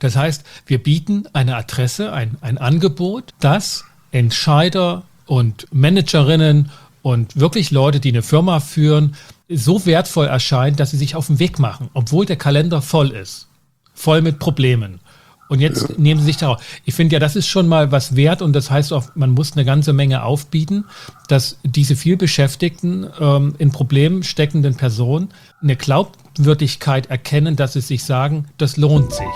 Das heißt, wir bieten eine Adresse, ein Angebot, das Entscheider und Managerinnen und wirklich Leute, die eine Firma führen, so wertvoll erscheint, dass sie sich auf den Weg machen, obwohl der Kalender voll ist. Voll mit Problemen. Und jetzt nehmen sie sich darauf. Ich finde ja, das ist schon mal was wert und das heißt auch, man muss eine ganze Menge aufbieten, dass diese vielbeschäftigten, in Problemen steckenden Personen eine Glaubwürdigkeit erkennen, dass sie sich sagen, das lohnt sich.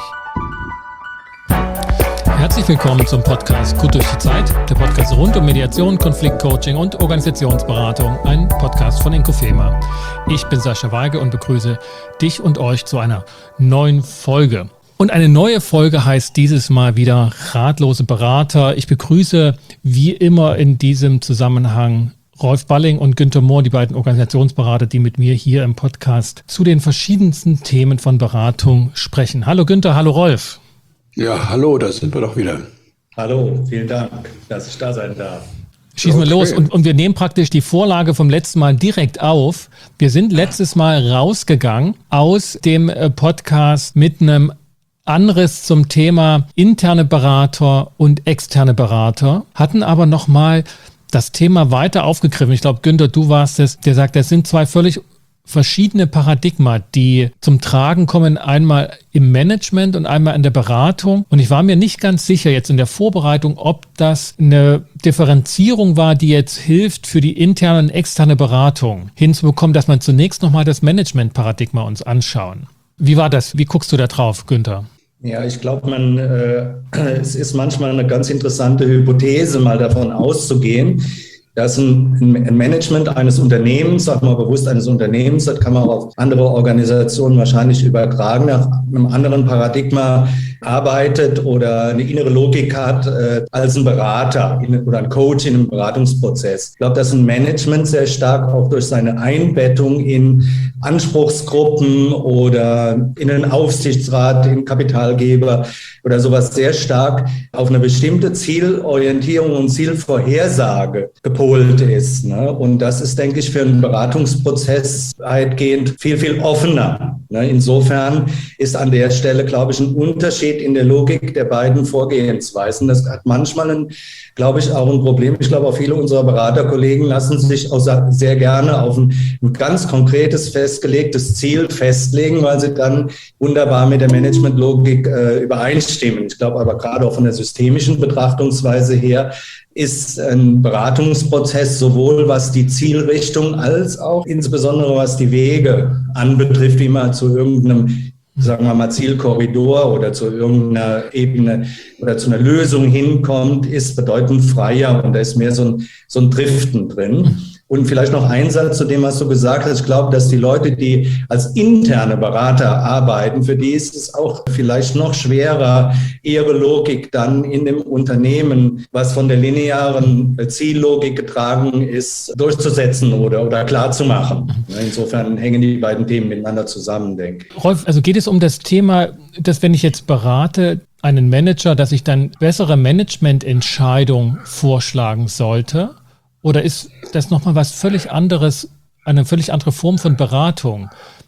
Herzlich willkommen zum Podcast Gut durch die Zeit, der Podcast rund um Mediation, Konfliktcoaching und Organisationsberatung, ein Podcast von Inkofema. Ich bin Sascha Weige und begrüße dich und euch zu einer neuen Folge. Und eine neue Folge heißt dieses Mal wieder Ratlose Berater. Ich begrüße wie immer in diesem Zusammenhang Rolf Balling und Günther Mohr, die beiden Organisationsberater, die mit mir hier im Podcast zu den verschiedensten Themen von Beratung sprechen. Hallo Günther, hallo Rolf. Ja, hallo, da sind wir doch wieder. Hallo, vielen Dank, dass ich da sein darf. Schießen wir los und wir nehmen praktisch die Vorlage vom letzten Mal direkt auf. Wir sind letztes Mal rausgegangen aus dem Podcast mit einem Anriss zum Thema interne Berater und externe Berater, hatten aber nochmal das Thema weiter aufgegriffen. Ich glaube, Günther, du warst es, der sagt, das sind zwei völlig verschiedene Paradigma, die zum Tragen kommen, einmal im Management und einmal in der Beratung. Und ich war mir nicht ganz sicher jetzt in der Vorbereitung, ob das eine Differenzierung war, die jetzt hilft, für die interne und externe Beratung hinzubekommen, dass man zunächst nochmal das Management-Paradigma uns anschauen. Wie war das? Wie guckst du da drauf, Günther? Ja, ich glaube, es ist manchmal eine ganz interessante Hypothese, mal davon auszugehen, dass ein Management eines Unternehmens, sagen wir bewusst eines Unternehmens, das kann man auch auf andere Organisationen wahrscheinlich übertragen, nach einem anderen Paradigma arbeitet oder eine innere Logik hat als ein Berater oder ein Coach in einem Beratungsprozess. Ich glaube, dass ein Management sehr stark auch durch seine Einbettung in Anspruchsgruppen oder in einen Aufsichtsrat, in Kapitalgeber oder sowas sehr stark auf eine bestimmte Zielorientierung und Zielvorhersage gepolt ist. Ne? Und das ist, denke ich, für einen Beratungsprozess weitgehend viel, viel offener. Ne? Insofern ist an der Stelle, glaube ich, ein Unterschied in der Logik der beiden Vorgehensweisen. Das hat manchmal, glaube ich, auch ein Problem. Ich glaube, auch viele unserer Beraterkollegen lassen sich auch sehr gerne auf ein ganz konkretes, festgelegtes Ziel festlegen, weil sie dann wunderbar mit der Managementlogik übereinstimmen. Ich glaube aber gerade auch von der systemischen Betrachtungsweise her ist ein Beratungsprozess sowohl was die Zielrichtung als auch insbesondere was die Wege anbetrifft, wie man zu irgendeinem, sagen wir mal, Zielkorridor oder zu irgendeiner Ebene oder zu einer Lösung hinkommt, ist bedeutend freier und da ist mehr so ein Driften drin. Und vielleicht noch ein Satz zu dem, was du gesagt hast. Ich glaube, dass die Leute, die als interne Berater arbeiten, für die ist es auch vielleicht noch schwerer, ihre Logik dann in dem Unternehmen, was von der linearen Ziellogik getragen ist, durchzusetzen oder klar zu machen. Insofern hängen die beiden Themen miteinander zusammen, denke ich. Rolf, also geht es um das Thema, dass wenn ich jetzt berate, einen Manager, dass ich dann bessere Managemententscheidungen vorschlagen sollte? Oder ist das nochmal was völlig anderes, eine völlig andere Form von Beratung,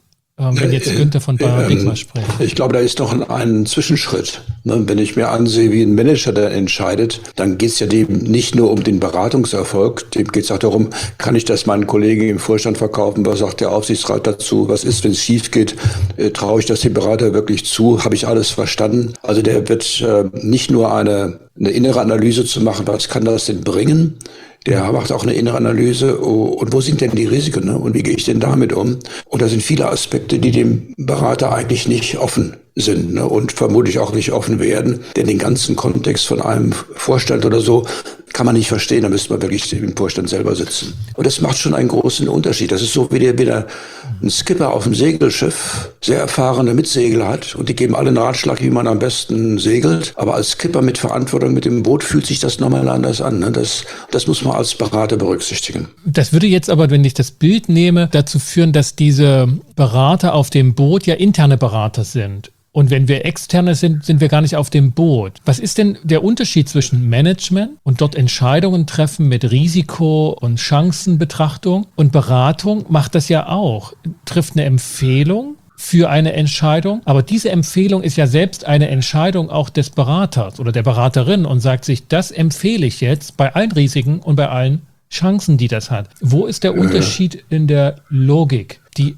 wenn jetzt Günther von Paradigma spricht? Ich glaube, da ist noch ein Zwischenschritt. Wenn ich mir ansehe, wie ein Manager da entscheidet, dann geht es ja dem nicht nur um den Beratungserfolg, dem geht es auch darum, kann ich das meinen Kollegen im Vorstand verkaufen, was sagt der Aufsichtsrat dazu, was ist, wenn es schief geht, traue ich das dem Berater wirklich zu, habe ich alles verstanden? Also der wird nicht nur eine innere Analyse zu machen, was kann das denn bringen? Der macht auch eine innere Analyse, und wo sind denn die Risiken, ne? Und wie gehe ich denn damit um? Und da sind viele Aspekte, die dem Berater eigentlich nicht offen sind, ne? Und vermutlich auch nicht offen werden, denn den ganzen Kontext von einem Vorstand oder so kann man nicht verstehen, da müsste man wirklich im Vorstand selber sitzen. Und das macht schon einen großen Unterschied. Das ist so, wie der ein Skipper auf dem Segelschiff sehr erfahrene Mitsegler hat und die geben alle einen Ratschlag, wie man am besten segelt. Aber als Skipper mit Verantwortung mit dem Boot fühlt sich das nochmal anders an. Ne? Das muss man als Berater berücksichtigen. Das würde jetzt aber, wenn ich das Bild nehme, dazu führen, dass diese Berater auf dem Boot ja interne Berater sind. Und wenn wir Externe sind, sind wir gar nicht auf dem Boot. Was ist denn der Unterschied zwischen Management und dort Entscheidungen treffen mit Risiko- und Chancenbetrachtung und Beratung macht das ja auch? Trifft eine Empfehlung für eine Entscheidung. Aber diese Empfehlung ist ja selbst eine Entscheidung auch des Beraters oder der Beraterin und sagt sich, das empfehle ich jetzt bei allen Risiken und bei allen Chancen, die das hat. Wo ist der Unterschied in der Logik?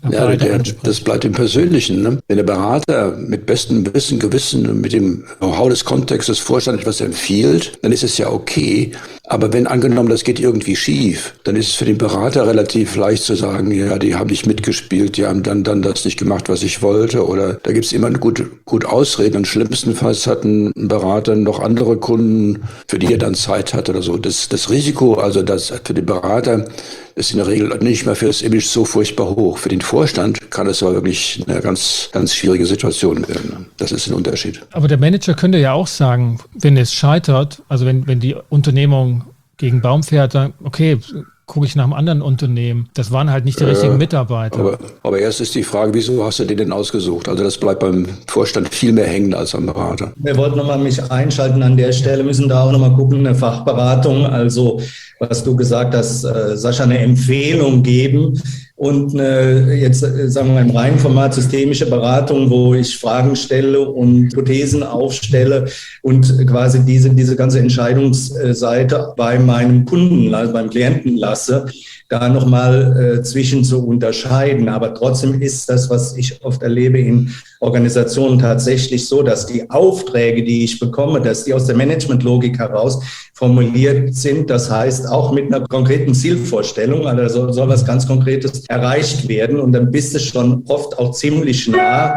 Das bleibt im Persönlichen. Ne? Wenn der Berater mit bestem Wissen, Gewissen und mit dem Know-how des Kontextes des Vorstands etwas empfiehlt, dann ist es ja okay. Aber wenn angenommen, das geht irgendwie schief, dann ist es für den Berater relativ leicht zu sagen, ja, die haben nicht mitgespielt, die haben dann das nicht gemacht, was ich wollte. Oder da gibt es immer gut Ausreden. Und schlimmstenfalls hat ein Berater noch andere Kunden, für die er dann Zeit hat oder so. Das Risiko, also das für den Berater, ist in der Regel nicht mehr für das Image so furchtbar hoch. Für den Vorstand kann es aber wirklich eine ganz, ganz schwierige Situation werden. Das ist ein Unterschied. Aber der Manager könnte ja auch sagen, wenn es scheitert, also wenn die Unternehmung gegen Baum fährt, dann okay, gucke ich nach einem anderen Unternehmen. Das waren halt nicht die richtigen Mitarbeiter. Aber erst ist die Frage, wieso hast du den denn ausgesucht? Also das bleibt beim Vorstand viel mehr hängen als am Berater. Wir wollten nochmal mich einschalten an der Stelle, müssen da auch nochmal gucken, eine Fachberatung, also was du gesagt hast, Sascha, eine Empfehlung geben und jetzt sagen wir mal im reinen Format systemische Beratung, wo ich Fragen stelle und Hypothesen aufstelle und quasi diese ganze Entscheidungsseite bei meinem Kunden, also beim Klienten lasse, da nochmal zwischen zu unterscheiden. Aber trotzdem ist das, was ich oft erlebe in Organisationen tatsächlich so, dass die Aufträge, die ich bekomme, dass die aus der Managementlogik heraus formuliert sind. Das heißt, auch mit einer konkreten Zielvorstellung, also soll was ganz Konkretes erreicht werden. Und dann bist du schon oft auch ziemlich nah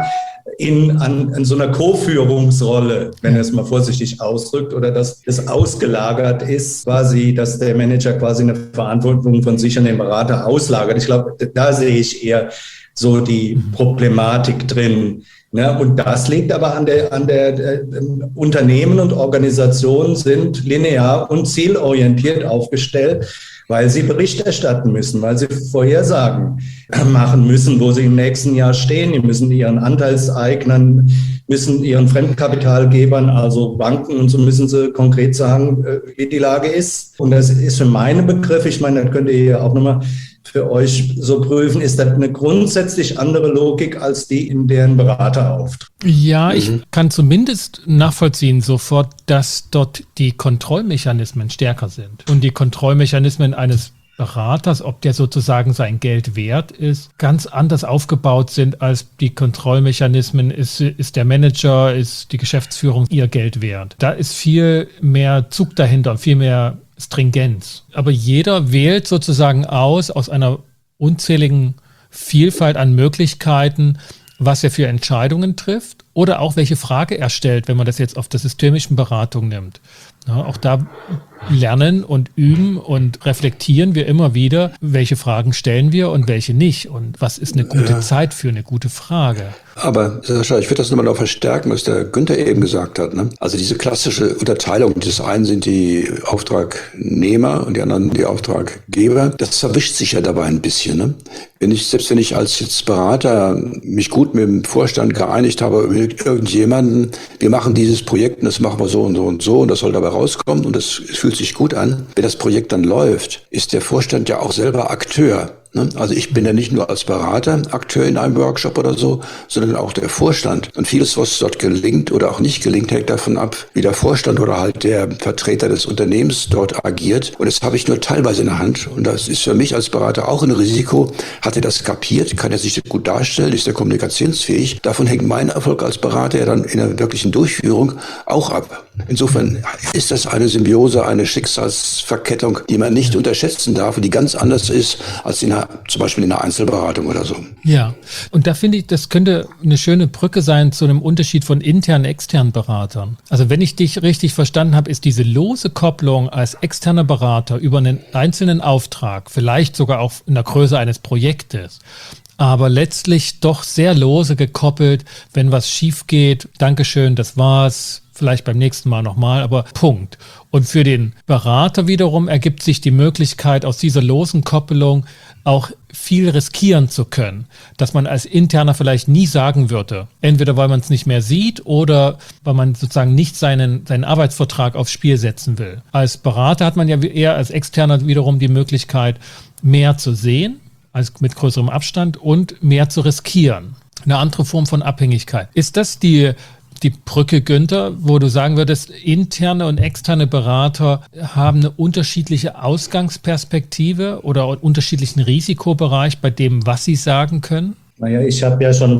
an so einer Co-Führungsrolle, wenn er es mal vorsichtig ausdrückt, oder dass es ausgelagert ist, quasi, dass der Manager quasi eine Verantwortung von sich an den Berater auslagert. Ich glaube, da sehe ich eher so die Problematik drin. Ja, und das liegt aber an der Unternehmen und Organisationen sind linear und zielorientiert aufgestellt, weil sie Bericht erstatten müssen, weil sie Vorhersagen machen müssen, wo sie im nächsten Jahr stehen. Die müssen ihren Anteilseignern, müssen ihren Fremdkapitalgebern, also Banken und so, müssen sie konkret sagen, wie die Lage ist. Und das ist für meine Begriffe, ich meine, das könnt ihr ja auch nochmal für euch so prüfen, ist das eine grundsätzlich andere Logik als die, in deren Berater auftritt. Ja, ich kann zumindest nachvollziehen sofort, dass dort die Kontrollmechanismen stärker sind. Und die Kontrollmechanismen eines Beraters, ob der sozusagen sein Geld wert ist, ganz anders aufgebaut sind als die Kontrollmechanismen, ist der Manager, ist die Geschäftsführung ihr Geld wert. Da ist viel mehr Zug dahinter, viel mehr Stringenz. Aber jeder wählt sozusagen aus einer unzähligen Vielfalt an Möglichkeiten, was er für Entscheidungen trifft oder auch welche Frage er stellt, wenn man das jetzt auf der systemischen Beratung nimmt. Ja, auch da lernen und üben und reflektieren wir immer wieder, welche Fragen stellen wir und welche nicht und was ist eine gute Zeit für eine gute Frage. Aber Sascha, ich würde das nochmal noch verstärken, was der Günther eben gesagt hat. Ne? Also diese klassische Unterteilung, das einen sind die Auftragnehmer und die anderen die Auftraggeber, das verwischt sich ja dabei ein bisschen. Ne? Selbst wenn ich als jetzt Berater mich gut mit dem Vorstand geeinigt habe über irgendjemanden, wir machen dieses Projekt und das machen wir so und so und so und das soll dabei rauskommen und das fühlt sich gut an. Wenn das Projekt dann läuft, ist der Vorstand ja auch selber Akteur. Also ich bin ja nicht nur als Berater Akteur in einem Workshop oder so, sondern auch der Vorstand. Und vieles, was dort gelingt oder auch nicht gelingt, hängt davon ab, wie der Vorstand oder halt der Vertreter des Unternehmens dort agiert. Und das habe ich nur teilweise in der Hand. Und das ist für mich als Berater auch ein Risiko. Hat er das kapiert? Kann er sich gut darstellen? Ist er kommunikationsfähig? Davon hängt mein Erfolg als Berater ja dann in der wirklichen Durchführung auch ab. Insofern ist das eine Symbiose, eine Schicksalsverkettung, die man nicht unterschätzen darf und die ganz anders ist als zum Beispiel in einer Einzelberatung oder so. Ja, und da finde ich, das könnte eine schöne Brücke sein zu einem Unterschied von internen und externen Beratern. Also wenn ich dich richtig verstanden habe, ist diese lose Kopplung als externer Berater über einen einzelnen Auftrag, vielleicht sogar auch in der Größe eines Projektes, aber letztlich doch sehr lose gekoppelt, wenn was schief geht, Dankeschön, das war's, vielleicht beim nächsten Mal nochmal, aber Punkt. Und für den Berater wiederum ergibt sich die Möglichkeit, aus dieser losen Koppelung auch viel riskieren zu können, dass man als Interner vielleicht nie sagen würde. Entweder weil man es nicht mehr sieht oder weil man sozusagen nicht seinen Arbeitsvertrag aufs Spiel setzen will. Als Berater hat man ja eher als Externer wiederum die Möglichkeit, mehr zu sehen, als mit größerem Abstand und mehr zu riskieren. eine andere Form von Abhängigkeit. Ist das die Brücke, Günther, wo du sagen würdest, interne und externe Berater haben eine unterschiedliche Ausgangsperspektive oder einen unterschiedlichen Risikobereich bei dem, was sie sagen können? Naja, ich habe ja schon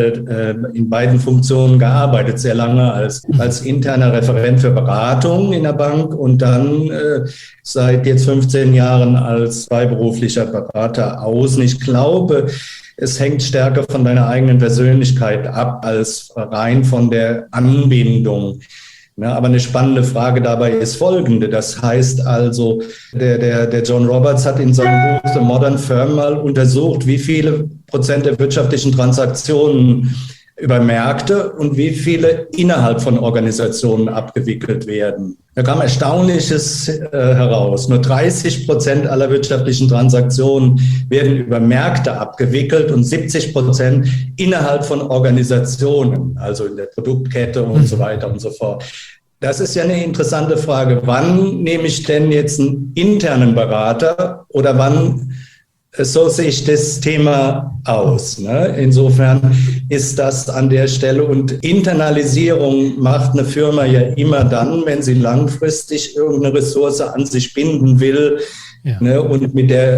in beiden Funktionen gearbeitet, sehr lange als interner Referent für Beratung in der Bank und dann seit jetzt 15 Jahren als freiberuflicher Berater außen. Ich glaube, es hängt stärker von deiner eigenen Persönlichkeit ab als rein von der Anbindung. Ja, aber eine spannende Frage dabei ist folgende. Das heißt also, der John Roberts hat in seinem Buch The Modern Firm mal untersucht, wie viele Prozent der wirtschaftlichen Transaktionen über Märkte und wie viele innerhalb von Organisationen abgewickelt werden. Da kam Erstaunliches heraus. Nur 30% aller wirtschaftlichen Transaktionen werden über Märkte abgewickelt und 70% innerhalb von Organisationen, also in der Produktkette und so weiter und so fort. Das ist ja eine interessante Frage. Wann nehme ich denn jetzt einen internen Berater oder wann so sehe ich das Thema aus. Ne? Insofern ist das an der Stelle. Und Internalisierung macht eine Firma ja immer dann, wenn sie langfristig irgendeine Ressource an sich binden will, ja. Ne? Und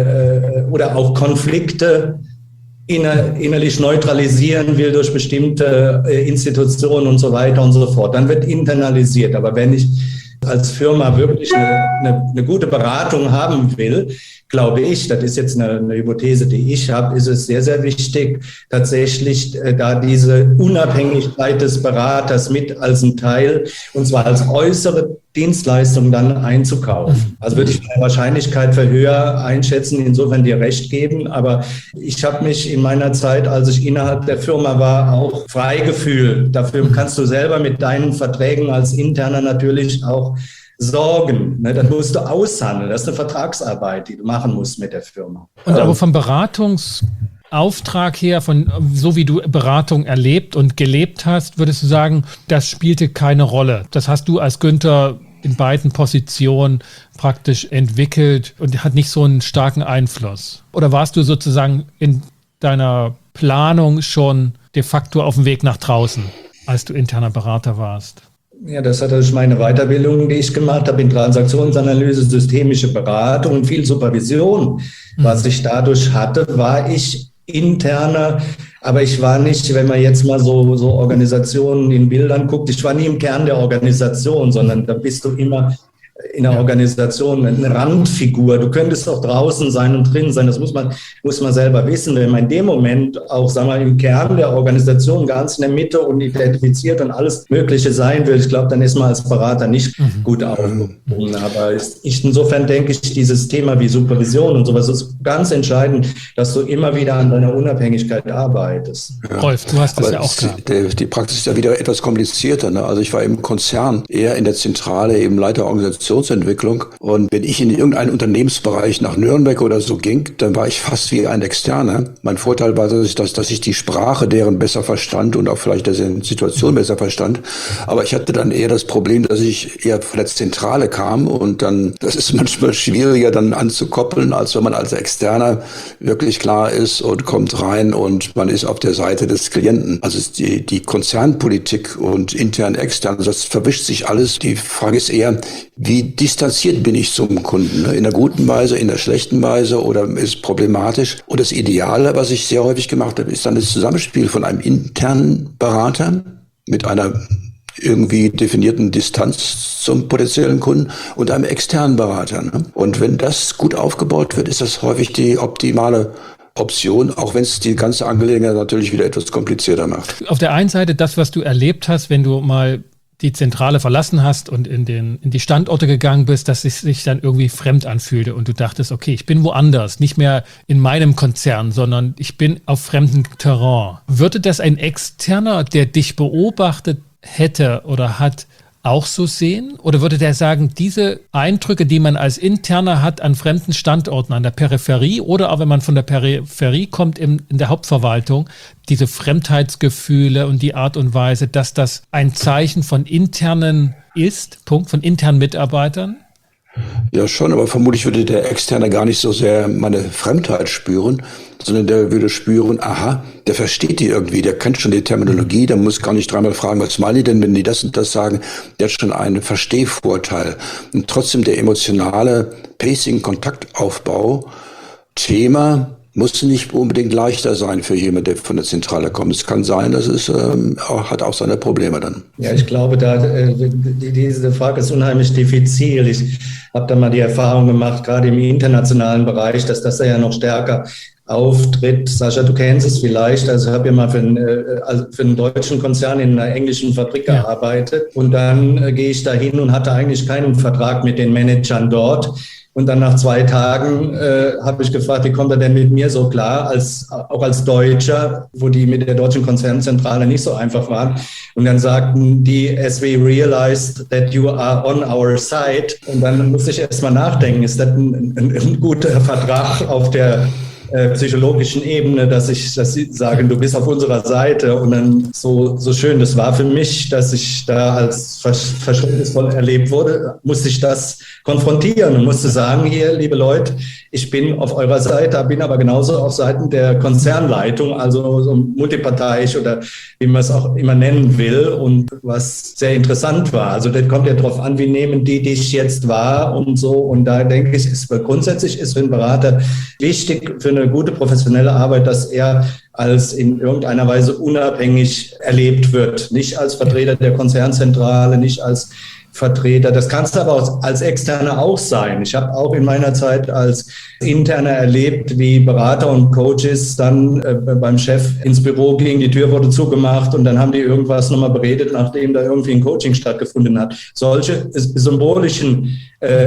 oder auch Konflikte innerlich neutralisieren will durch bestimmte Institutionen und so weiter und so fort. Dann wird internalisiert. Aber wenn ich als Firma wirklich eine gute Beratung haben will, glaube ich, das ist jetzt eine Hypothese, die ich habe, ist es sehr, sehr wichtig, tatsächlich da diese Unabhängigkeit des Beraters mit als ein Teil, und zwar als äußere Dienstleistung dann einzukaufen. Also würde ich meine Wahrscheinlichkeit für höher einschätzen, insofern dir recht geben. Aber ich habe mich in meiner Zeit, als ich innerhalb der Firma war, auch frei gefühlt. Dafür kannst du selber mit deinen Verträgen als Interner natürlich auch sorgen. Ne? Das musst du aushandeln. Das ist eine Vertragsarbeit, die du machen musst mit der Firma. Und aber vom Beratungsauftrag her, so wie du Beratung erlebt und gelebt hast, würdest du sagen, das spielte keine Rolle. Das hast du als Günther in beiden Positionen praktisch entwickelt und hat nicht so einen starken Einfluss. Oder warst du sozusagen in deiner Planung schon de facto auf dem Weg nach draußen, als du interner Berater warst? Ja, das hat durch meine Weiterbildung, die ich gemacht habe in Transaktionsanalyse, systemische Beratung und viel Supervision. Was ich dadurch hatte, war ich interner, aber ich war nicht, wenn man jetzt mal so Organisationen in Bildern guckt, ich war nie im Kern der Organisation, sondern da bist du immer in der Organisation eine Randfigur. Du könntest auch draußen sein und drin sein. Das muss man selber wissen. Wenn man in dem Moment auch, sagen wir, im Kern der Organisation ganz in der Mitte und identifiziert und alles Mögliche sein will, ich glaube, dann ist man als Berater nicht gut aufgehoben. Aber insofern denke ich, dieses Thema wie Supervision und sowas ist ganz entscheidend, dass du immer wieder an deiner Unabhängigkeit arbeitest. Ja. Rolf, du hast das ja auch gehabt. Die Praxis ist ja wieder etwas komplizierter. Ne? Also ich war im Konzern eher in der Zentrale, eben Leiter Organisationsentwicklung. Und wenn ich in irgendeinen Unternehmensbereich nach Nürnberg oder so ging, dann war ich fast wie ein Externer. Mein Vorteil war, dass ich die Sprache deren besser verstand und auch vielleicht die Situation besser verstand. Aber ich hatte dann eher das Problem, dass ich eher von der Zentrale kam und dann, das ist manchmal schwieriger dann anzukoppeln, als wenn man als Externer wirklich klar ist und kommt rein und man ist auf der Seite des Klienten. Also die Konzernpolitik und intern, extern, das verwischt sich alles. Die Frage ist eher, wie distanziert bin ich zum Kunden? Ne? In der guten Weise, in der schlechten Weise oder ist problematisch? Und das Ideale, was ich sehr häufig gemacht habe, ist dann das Zusammenspiel von einem internen Berater mit einer irgendwie definierten Distanz zum potenziellen Kunden und einem externen Berater. Ne? Und wenn das gut aufgebaut wird, ist das häufig die optimale Option, auch wenn es die ganze Angelegenheit natürlich wieder etwas komplizierter macht. Auf der einen Seite das, was du erlebt hast, wenn du mal die Zentrale verlassen hast und in die Standorte gegangen bist, dass es sich dann irgendwie fremd anfühlte und du dachtest, okay, ich bin woanders, nicht mehr in meinem Konzern, sondern ich bin auf fremdem Terrain. Würde das ein Externer, der dich beobachtet hätte oder hat, auch so sehen? Oder würde der sagen, diese Eindrücke, die man als Interner hat an fremden Standorten, an der Peripherie oder auch wenn man von der Peripherie kommt in der Hauptverwaltung, diese Fremdheitsgefühle und die Art und Weise, dass das ein Zeichen von internen ist, von internen Mitarbeitern? Ja, schon, aber vermutlich würde der Externe gar nicht so sehr meine Fremdheit spüren, sondern der würde spüren, aha, der versteht die irgendwie, der kennt schon die Terminologie, der muss gar nicht dreimal fragen, was meinen die denn, wenn die das und das sagen, der hat schon einen Verstehvorteil. Und trotzdem der emotionale Pacing-Kontaktaufbau, Thema, muss nicht unbedingt leichter sein für jemanden, der von der Zentrale kommt. Es kann sein, dass es hat auch seine Probleme dann. Ja, ich glaube, diese Frage ist unheimlich diffizil. Ich habe da mal die Erfahrung gemacht, gerade im internationalen Bereich, dass das ja noch stärker auftritt. Sascha, du kennst es vielleicht. Also ich habe ja mal für einen deutschen Konzern in einer englischen Fabrik gearbeitet. Und dann gehe ich da hin und hatte eigentlich keinen Vertrag mit den Managern dort. Und dann nach 2 Tagen habe ich gefragt, wie kommt er denn mit mir so klar, auch als Deutscher, wo die mit der deutschen Konzernzentrale nicht so einfach waren. Und dann sagten die, as we realized that you are on our side. Und dann musste ich erst mal nachdenken, ist das ein guter Vertrag auf der psychologischen Ebene, dass sie sagen, du bist auf unserer Seite, und dann so schön das war für mich, dass ich da als verständnisvoll erlebt wurde, musste ich das konfrontieren und musste sagen, hier, liebe Leute, ich bin auf eurer Seite, bin aber genauso auf Seiten der Konzernleitung, also so multiparteiisch oder wie man es auch immer nennen will, und was sehr interessant war. Also das kommt ja darauf an, wie nehmen die dich jetzt wahr und so, und da denke ich, grundsätzlich ist für einen Berater wichtig, für eine gute professionelle Arbeit, dass er als in irgendeiner Weise unabhängig erlebt wird. Nicht als Vertreter der Konzernzentrale, nicht als Vertreter. Das kannst du aber auch als Externer auch sein. Ich habe auch in meiner Zeit als Interner erlebt, wie Berater und Coaches dann beim Chef ins Büro gingen, die Tür wurde zugemacht und dann haben die irgendwas nochmal beredet, nachdem da irgendwie ein Coaching stattgefunden hat. Solche symbolischen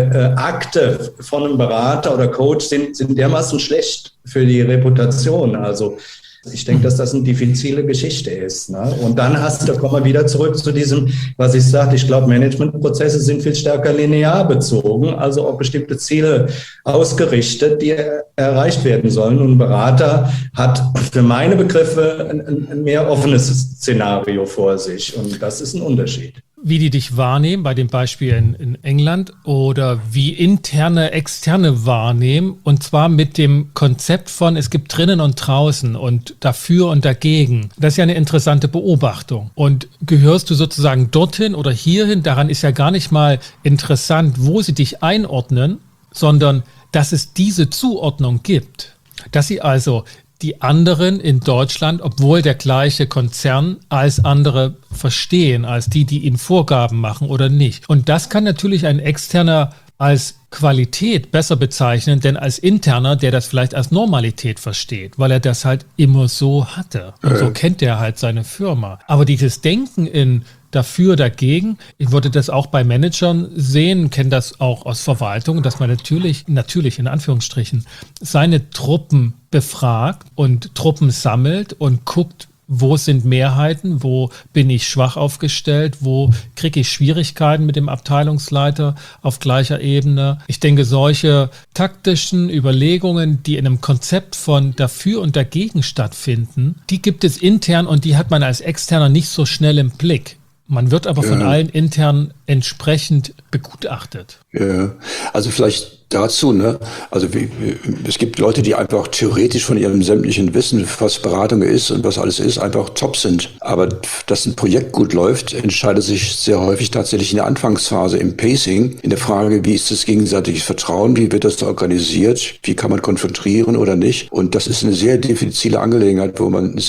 Akte von einem Berater oder Coach sind dermaßen schlecht für die Reputation. Also ich denke, dass das eine diffizile Geschichte ist. Ne? Und dann kommen wir wieder zurück zu diesem, was ich sagte, ich glaube, Managementprozesse sind viel stärker linear bezogen, also auf bestimmte Ziele ausgerichtet, die erreicht werden sollen. Und ein Berater hat für meine Begriffe ein mehr offenes Szenario vor sich. Und das ist ein Unterschied. Wie die dich wahrnehmen, bei dem Beispiel in England, oder wie interne, externe wahrnehmen, und zwar mit dem Konzept von, es gibt drinnen und draußen und dafür und dagegen. Das ist ja eine interessante Beobachtung. Und gehörst du sozusagen dorthin oder hierhin, daran ist ja gar nicht mal interessant, wo sie dich einordnen, sondern dass es diese Zuordnung gibt. Dass sie also die anderen in Deutschland, obwohl der gleiche Konzern, als andere verstehen, als die ihnen Vorgaben machen oder nicht. Und das kann natürlich ein Externer als Qualität besser bezeichnen, denn als Interner, der das vielleicht als Normalität versteht, weil er das halt immer so hatte. Und so kennt er halt seine Firma. Aber dieses Denken in dafür, dagegen. Ich würde das auch bei Managern sehen, kenne das auch aus Verwaltung, dass man natürlich in Anführungsstrichen seine Truppen befragt und Truppen sammelt und guckt, wo sind Mehrheiten, wo bin ich schwach aufgestellt, wo kriege ich Schwierigkeiten mit dem Abteilungsleiter auf gleicher Ebene. Ich denke, solche taktischen Überlegungen, die in einem Konzept von dafür und dagegen stattfinden, die gibt es intern und die hat man als Externer nicht so schnell im Blick. Man wird aber von allen intern entsprechend begutachtet. Ja, also vielleicht dazu, ne? Also es gibt Leute, die einfach theoretisch von ihrem sämtlichen Wissen, was Beratung ist und was alles ist, einfach top sind. Aber dass ein Projekt gut läuft, entscheidet sich sehr häufig tatsächlich in der Anfangsphase im Pacing, in der Frage, wie ist das gegenseitige Vertrauen, wie wird das organisiert, wie kann man konfrontieren oder nicht. Und das ist eine sehr diffizile Angelegenheit, wo man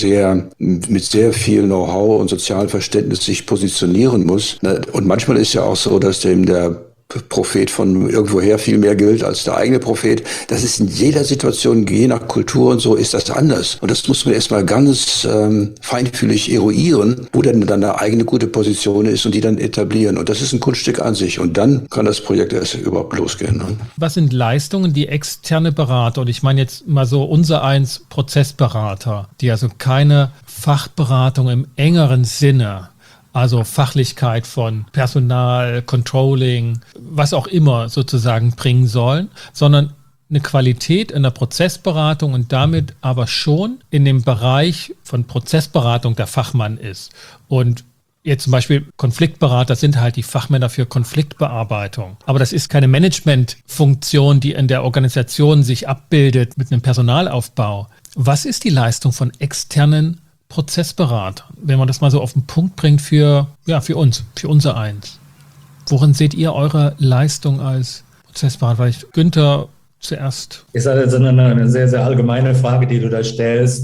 mit sehr viel Know-how und sozialem Verständnis sich positionieren muss. Und manchmal ist ja auch so, dass dem der Prophet von irgendwoher viel mehr gilt als der eigene Prophet. Das ist in jeder Situation, je nach Kultur und so, ist das anders. Und das muss man erstmal ganz feinfühlig eruieren, wo denn dann eine eigene gute Position ist und die dann etablieren. Und das ist ein Kunststück an sich. Und dann kann das Projekt erst überhaupt losgehen. Ne? Was sind Leistungen, die externe Berater, und ich meine jetzt mal so unsereins Prozessberater, die also keine Fachberatung im engeren Sinne, also Fachlichkeit von Personal, Controlling, was auch immer sozusagen bringen sollen, sondern eine Qualität in der Prozessberatung und damit aber schon in dem Bereich von Prozessberatung der Fachmann ist. Und Jetzt zum Beispiel Konfliktberater sind halt die Fachmänner für Konfliktbearbeitung. Aber das ist keine Managementfunktion, die in der Organisation sich abbildet mit einem Personalaufbau. Was ist die Leistung von externen Prozessberatern, wenn man das mal so auf den Punkt bringt für uns, für unser Eins? Worin seht ihr eure Leistung als Prozessberater? Vielleicht Günther zuerst. Ist also eine sehr, sehr allgemeine Frage, die du da stellst.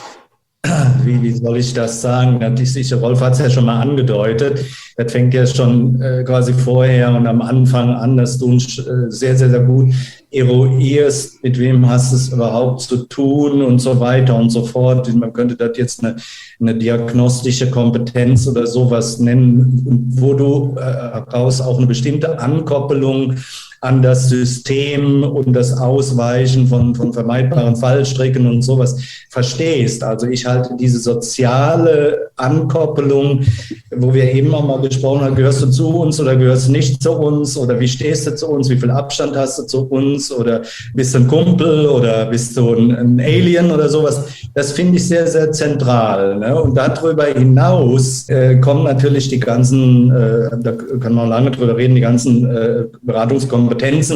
Wie soll ich das sagen? Rolf hat es ja schon mal angedeutet. Das fängt ja schon quasi vorher und am Anfang an, dass du sehr, sehr, sehr gut eruierst, mit wem hast du es überhaupt zu tun und so weiter und so fort. Man könnte das jetzt eine diagnostische Kompetenz oder sowas nennen, wo du daraus auch eine bestimmte Ankoppelung an das System und das Ausweichen von vermeidbaren Fallstricken und sowas verstehst. Also ich halte diese soziale Ankoppelung, wo wir eben auch mal gesprochen haben, gehörst du zu uns oder gehörst du nicht zu uns oder wie stehst du zu uns, wie viel Abstand hast du zu uns oder bist du ein Kumpel oder bist du ein Alien oder sowas, das finde ich sehr, sehr zentral. Ne? Und darüber hinaus kommen natürlich die ganzen, da kann man lange drüber reden, die ganzen Beratungskompetenzen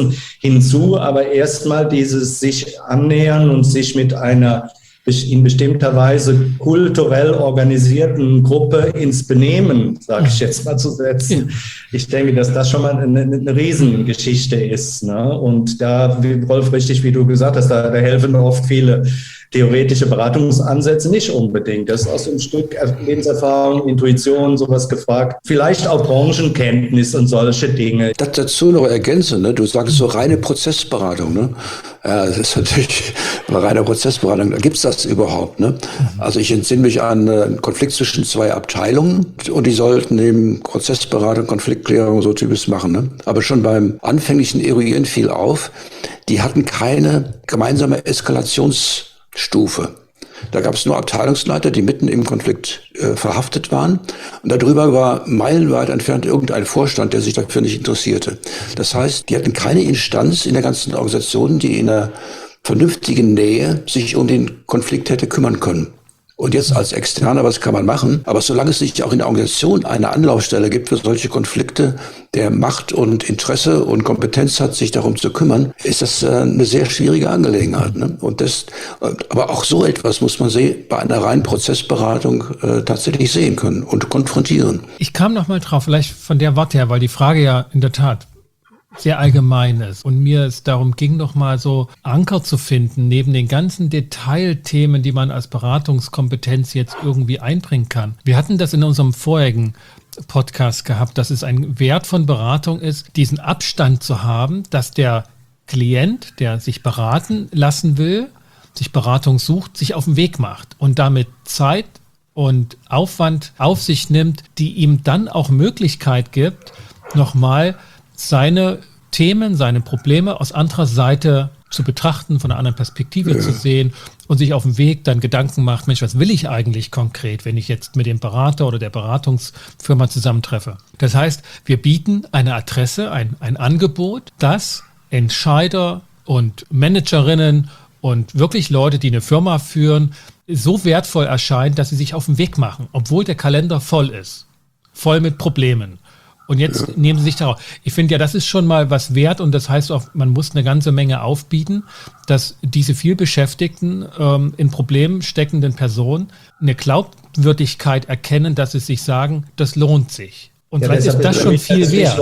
hinzu, aber erstmal dieses sich annähern und sich mit einer in bestimmter Weise kulturell organisierten Gruppe ins Benehmen, sage ich jetzt mal, zu setzen. Ich denke, dass das schon mal eine Riesengeschichte ist. Ne? Und da, Rolf, richtig, wie du gesagt hast, da helfen oft viele theoretische Beratungsansätze nicht unbedingt. Das ist auch so ein Stück Lebenserfahrung, Intuition, sowas gefragt. Vielleicht auch Branchenkenntnis und solche Dinge. Das dazu noch ergänzen, ne? Du sagst so reine Prozessberatung, ne? Ja, das ist natürlich reine Prozessberatung. Da gibt's das überhaupt, ne? Also ich entsinne mich an einen Konflikt zwischen zwei Abteilungen und die sollten eben Prozessberatung, Konfliktklärung, so Types machen, ne? Aber schon beim anfänglichen Eruieren fiel auf, die hatten keine gemeinsame Eskalationsstufe. Da gab es nur Abteilungsleiter, die mitten im Konflikt verhaftet waren. Und darüber war meilenweit entfernt irgendein Vorstand, der sich dafür nicht interessierte. Das heißt, die hatten keine Instanz in der ganzen Organisation, die in einer vernünftigen Nähe sich um den Konflikt hätte kümmern können. Und jetzt als Externer, was kann man machen? Aber solange es nicht auch in der Organisation eine Anlaufstelle gibt für solche Konflikte, der Macht und Interesse und Kompetenz hat, sich darum zu kümmern, ist das eine sehr schwierige Angelegenheit. Ne? Und aber auch so etwas muss man bei einer reinen Prozessberatung tatsächlich sehen können und konfrontieren. Ich kam noch mal drauf, vielleicht von der Warte her, weil die Frage ja in der Tat sehr allgemein ist und mir es darum ging, noch mal so Anker zu finden, neben den ganzen Detailthemen, die man als Beratungskompetenz jetzt irgendwie einbringen kann. Wir hatten das in unserem vorherigen Podcast gehabt, dass es ein Wert von Beratung ist, diesen Abstand zu haben, dass der Klient, der sich beraten lassen will, sich Beratung sucht, sich auf den Weg macht und damit Zeit und Aufwand auf sich nimmt, die ihm dann auch Möglichkeit gibt, nochmal seine Themen, seine Probleme aus anderer Seite zu betrachten, von einer anderen Perspektive zu sehen und sich auf dem Weg dann Gedanken macht, Mensch, was will ich eigentlich konkret, wenn ich jetzt mit dem Berater oder der Beratungsfirma zusammentreffe? Das heißt, wir bieten eine Adresse, ein Angebot, das Entscheider und Managerinnen und wirklich Leute, die eine Firma führen, so wertvoll erscheint, dass sie sich auf den Weg machen, obwohl der Kalender voll ist, voll mit Problemen. Und jetzt nehmen sie sich darauf. Ich finde ja, das ist schon mal was wert und das heißt auch, man muss eine ganze Menge aufbieten, dass diese vielbeschäftigten, in Problemen steckenden Personen eine Glaubwürdigkeit erkennen, dass sie sich sagen, das lohnt sich. Und ja, vielleicht ist das schon viel wert.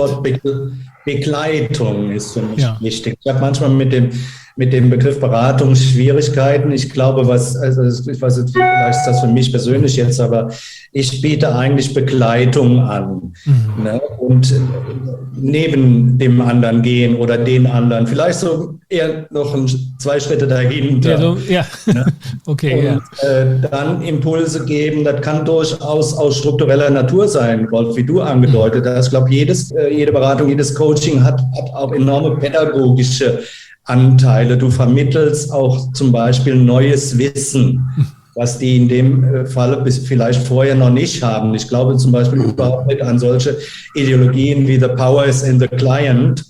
Begleitung ist für mich wichtig. Ich habe manchmal mit dem Begriff Beratung Schwierigkeiten. Ich glaube, ich weiß nicht, vielleicht ist das für mich persönlich jetzt, aber ich biete eigentlich Begleitung an. Ne? Und neben dem anderen gehen oder den anderen. Vielleicht so eher noch 2 Schritte dahinter. Ne? Okay. Und dann Impulse geben. Das kann durchaus aus struktureller Natur sein, Rolf, wie du angedeutet hast. Ich glaube, jede Beratung, jedes Coaching hat auch enorme pädagogische Anteile. Du vermittelst auch zum Beispiel neues Wissen, was die in dem Falle vielleicht vorher noch nicht haben. Ich glaube zum Beispiel überhaupt nicht an solche Ideologien wie The Power is in the Client,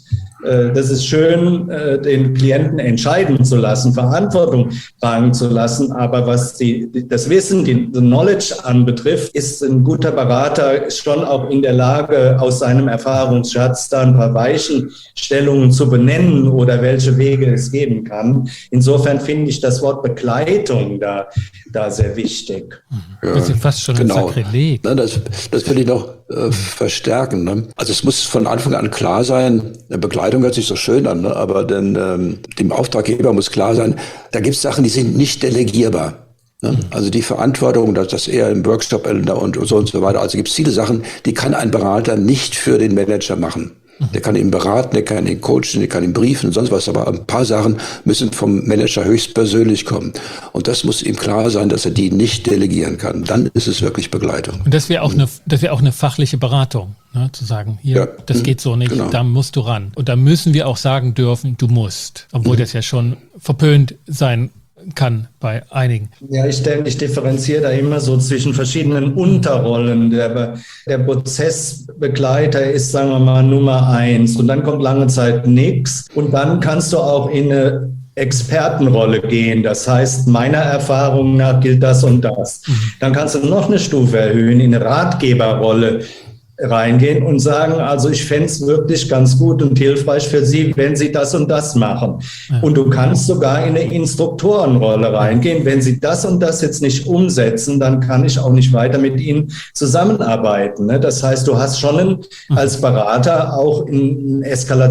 das ist schön, den Klienten entscheiden zu lassen, Verantwortung tragen zu lassen. Aber was das Wissen, die Knowledge anbetrifft, ist ein guter Berater schon auch in der Lage, aus seinem Erfahrungsschatz da ein paar Weichenstellungen zu benennen oder welche Wege es geben kann. Insofern finde ich das Wort Begleitung da sehr wichtig. Ja, das ist fast schon ein Sakrileg. Das will ich noch verstärken. Ne? Also es muss von Anfang an klar sein, eine Begleitung hört sich so schön an, ne? Aber dem Auftraggeber muss klar sein, da gibt es Sachen, die sind nicht delegierbar. Ne? Also die Verantwortung, dass er im Workshop und so weiter, also gibt es viele Sachen, die kann ein Berater nicht für den Manager machen. Der kann ihn beraten, der kann ihn coachen, der kann ihn briefen und sonst was, aber ein paar Sachen müssen vom Manager höchstpersönlich kommen. Und das muss ihm klar sein, dass er die nicht delegieren kann. Dann ist es wirklich Begleitung. Und das wäre auch eine fachliche Beratung, ne? Zu sagen, hier, das geht so nicht, genau. Da musst du ran. Und da müssen wir auch sagen dürfen, du musst, obwohl das ja schon verpönt sein kann bei einigen. Ja, ich differenziere da immer so zwischen verschiedenen Unterrollen. Der Prozessbegleiter ist, sagen wir mal, Nummer 1 und dann kommt lange Zeit nichts und dann kannst du auch in eine Expertenrolle gehen. Das heißt, meiner Erfahrung nach gilt das und das. Dann kannst du noch eine Stufe erhöhen, in eine Ratgeberrolle reingehen und sagen, also ich fände es wirklich ganz gut und hilfreich für Sie, wenn Sie das und das machen. Ja. Und du kannst sogar in eine Instruktorenrolle reingehen. Wenn Sie das und das jetzt nicht umsetzen, dann kann ich auch nicht weiter mit Ihnen zusammenarbeiten. Ne? Das heißt, du hast schon als Berater auch in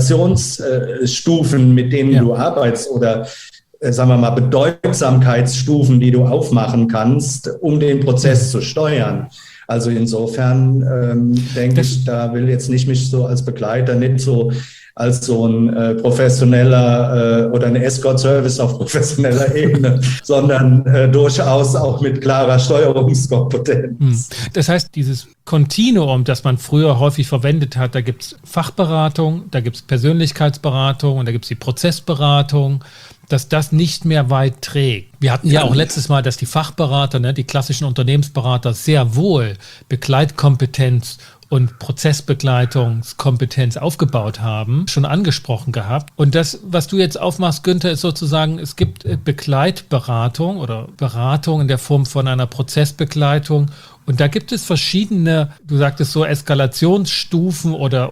Eskalationsstufen, mit denen du arbeitest oder sagen wir mal Bedeutsamkeitsstufen, die du aufmachen kannst, um den Prozess zu steuern. Also insofern denke ich, da will jetzt nicht mich so als Begleiter, nicht so als so ein professioneller oder ein Escort-Service auf professioneller Ebene, sondern durchaus auch mit klarer Steuerungskompetenz. Das heißt, dieses Kontinuum, das man früher häufig verwendet hat, da gibt es Fachberatung, da gibt es Persönlichkeitsberatung und da gibt es die Prozessberatung, dass das nicht mehr weit trägt. Wir hatten ja auch letztes Mal, dass die Fachberater, ne, die klassischen Unternehmensberater sehr wohl Begleitkompetenz und Prozessbegleitungskompetenz aufgebaut haben, schon angesprochen gehabt. Und das, was du jetzt aufmachst, Günther, ist sozusagen, es gibt Begleitberatung oder Beratung in der Form von einer Prozessbegleitung. Und da gibt es verschiedene, du sagtest so, Eskalationsstufen oder